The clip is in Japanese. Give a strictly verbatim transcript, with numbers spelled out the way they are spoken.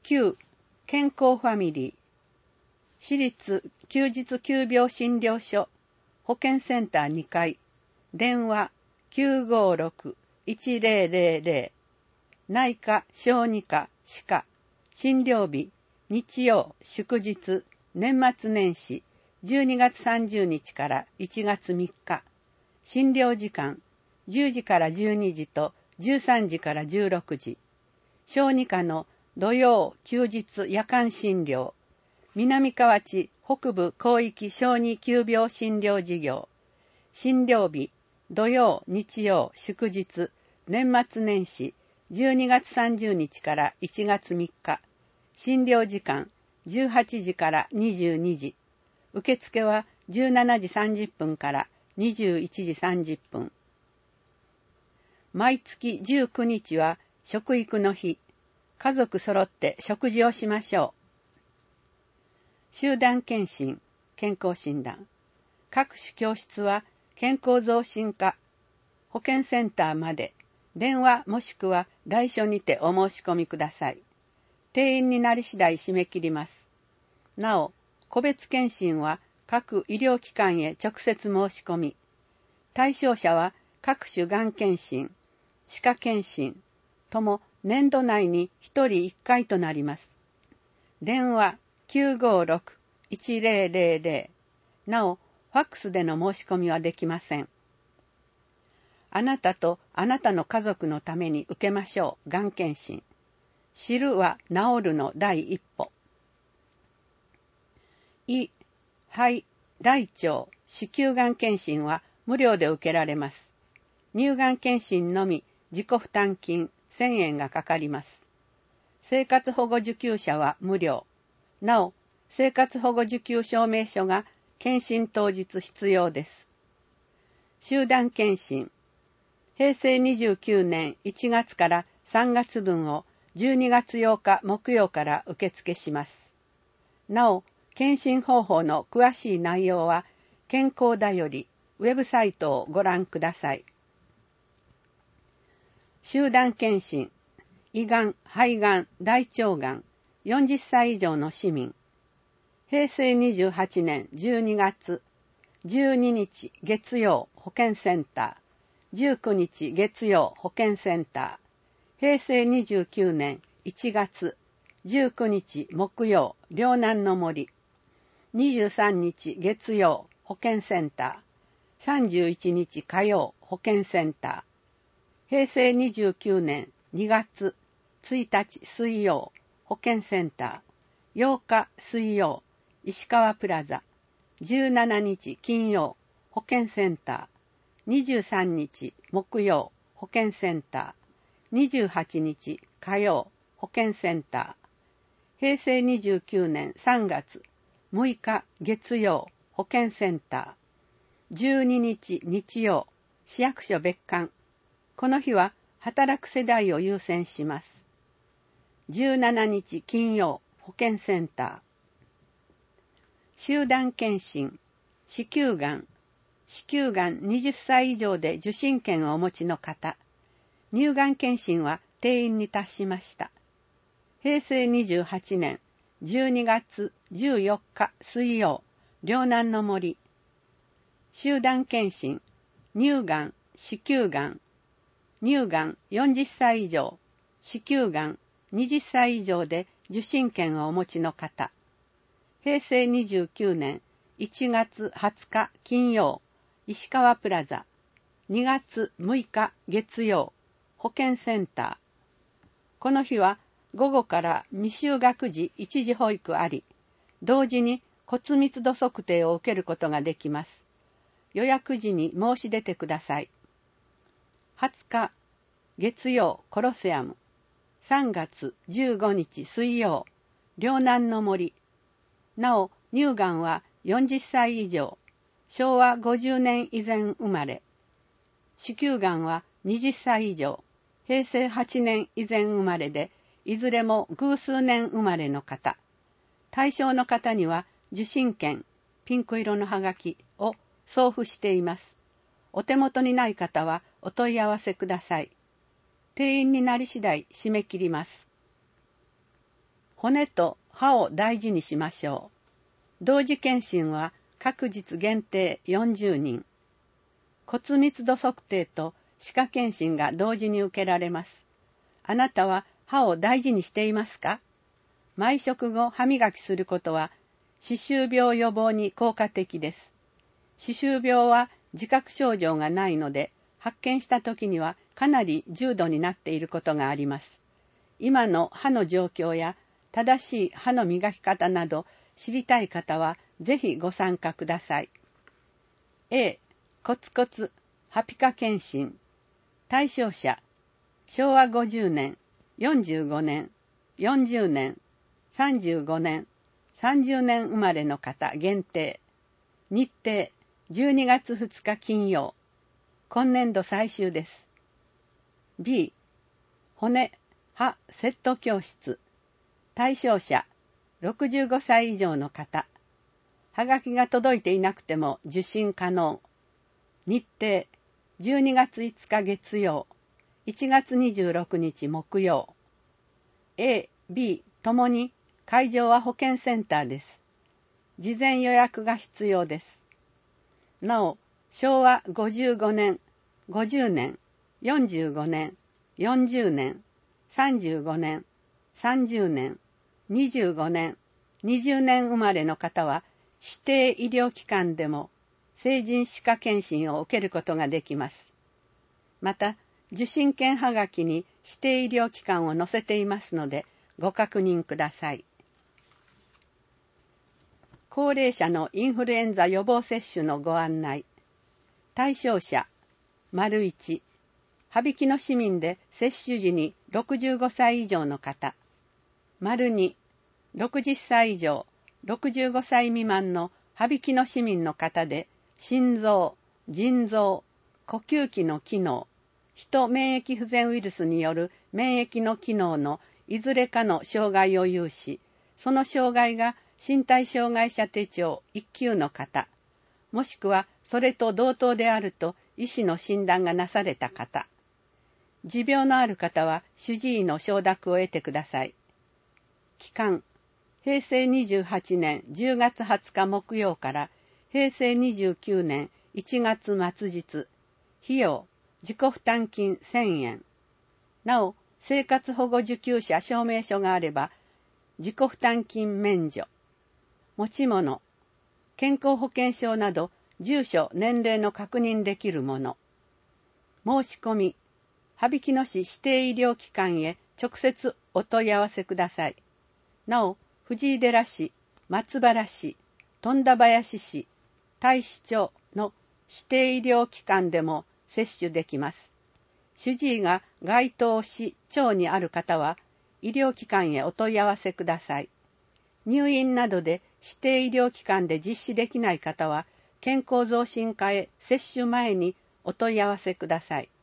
きゅう健康ファミリー私立休日急病診療所保健センターにかい電話 きゅうごろく いちぜろぜろぜろ 内科小児科歯科診療日日曜祝日年末年始じゅうにがつさんじゅうにちからいちがつみっか診療時間じゅうじからじゅうにじとじゅうさんじからじゅうろくじ小児科の土曜休日夜間診療南河内北部広域小児急病診療事業診療日土曜日曜祝日年末年始じゅうにがつさんじゅうにちからいちがつみっか診療時間じゅうはちじからにじゅうにじ受付はじゅうしちじさんじゅっぷんからにじゅういちじさんじゅっぷん毎月じゅうくにちは食育の日家族揃って食事をしましょう。集団検診、健康診断。各種教室は健康増進課、保健センターまで電話もしくは来所にてお申し込みください。定員になり次第締め切ります。なお、個別検診は各医療機関へ直接申し込み、対象者は各種がん検診、歯科検診とも年度内にひとりいっかいとなります。電話 きゅうごろく いちぜろぜろぜろ なお、ファックスでの申し込みはできません。あなたとあなたの家族のために受けましょう、がん検診。知るは治るの第一歩。胃、肺、大腸、子宮がん検診は無料で受けられます。乳がん検診のみ自己負担金せんえんがかかります。生活保護受給者は無料。なお、生活保護受給証明書が検診当日必要です。集団検診。へいせいにじゅうきゅうねんいちがつからさんがつぶんをじゅうにがつようか木曜から受付します。なお、検診方法の詳しい内容は健康だよりウェブサイトをご覧ください。集団検診、胃がん、肺がん、大腸がん、よんじゅっさい以上の市民。へいせいにじゅうはちねんじゅうにがつ、じゅうににち月曜保健センター、じゅうくにち月曜保健センター、へいせいにじゅうきゅうねんいちがつ、じゅうくにち木曜両南の森、にじゅうさんにち月曜保健センター、さんじゅういちにち火曜保健センター、へいせいにじゅうきゅうねんにがつついたち水曜保健センター、ようか水曜石川プラザ、じゅうしちにち金曜保健センター、にじゅうさんにち木曜保健センター、にじゅうはちにち火曜保健センター、へいせいにじゅうきゅうねんさんがつむいか月曜保健センター、じゅうににち日曜市役所別館。この日は働く世代を優先します。じゅうしちにち金曜保健センター。集団検診、子宮がん、子宮がんはたち以上で受診券をお持ちの方。乳がん検診は定員に達しました。へいせいにじゅうはちねんじゅうにがつじゅうよっか水曜、両南の森。集団検診、乳がん、子宮がん、乳がんよんじゅっさい以上、子宮がんはたち以上で受診券をお持ちの方。へいせいにじゅうきゅうねんいちがつはつか金曜、石川プラザ。にがつむいか月曜、保健センター。この日は午後から未就学児一時保育あり、同時に骨密度測定を受けることができます。予約時に申し出てください。はつか月曜コロセアム、さんがつじゅうごにち水曜両南の森。なお乳がんはよんじゅっさい以上、しょうわごじゅうねん以前生まれ、子宮がんははたち以上、へいせいはちねん以前生まれでいずれも偶数年生まれの方。対象の方には受診券ピンク色のハガキを送付しています。お手元にない方はお問い合わせください。定員になり次第締め切ります。 骨と歯を大事にしましょう。同時検診は各日限定よんじゅうにん。骨密度測定と歯科検診が同時に受けられます。あなたは歯を大事にしていますか？毎食後歯磨きすることは歯周病予防に効果的です。歯周病は自覚症状がないので、発見した時にはかなり重度になっていることがあります。今の歯の状況や正しい歯の磨き方など知りたい方はぜひご参加ください。A、コツコツ歯皮下検診。対象者、しょうわごじゅうねん、よんじゅうごねん、よんじゅうねん、さんじゅうごねん、さんじゅうねん生まれの方限定。日程、じゅうにがつふつか金曜。今年度最終です。B、骨、歯、セット教室。対象者、ろくじゅうごさい以上の方。はがきが届いていなくても受診可能。日程、じゅうにがついつか月曜、いちがつにじゅうろくにち木曜。A、B ともに会場は保健センターです。事前予約が必要です。なお、しょうわごじゅうごねん、ごじゅうねん、よんじゅうごねん、よんじゅうねん、さんじゅうごねん、さんじゅうねん、にじゅうごねん、にじゅうねん生まれの方は指定医療機関でも成人歯科検診を受けることができます。また、受診券はがきに指定医療機関を載せていますのでご確認ください。高齢者のインフルエンザ予防接種のご案内。対象者、丸いち、羽曳野市民で接種時にろくじゅうごさい以上の方。丸に、ろくじゅっさい以上、ろくじゅうごさい未満の羽曳野市民の方で、心臓、腎臓、呼吸器の機能、人免疫不全ウイルスによる免疫の機能のいずれかの障害を有し、その障害が身体障害者手帳いっきゅうの方、もしくはそれと同等であると医師の診断がなされた方。持病のある方は主治医の承諾を得てください。期間、へいせいにじゅうはちねんじゅうがつはつか木曜からへいせいにじゅうきゅうねんいちがつ末日。費用、自己負担金せんえん。なお、生活保護受給者証明書があれば、自己負担金免除。持ち物、健康保険証など、住所、年齢の確認できるもの。申し込み、羽曳野市指定医療機関へ直接お問い合わせください。なお、藤井寺市、松原市、富田林市、太子町の指定医療機関でも接種できます。主治医が該当市、町にある方は、医療機関へお問い合わせください。入院などで指定医療機関で実施できない方は、健康増進課へ接種前にお問い合わせください。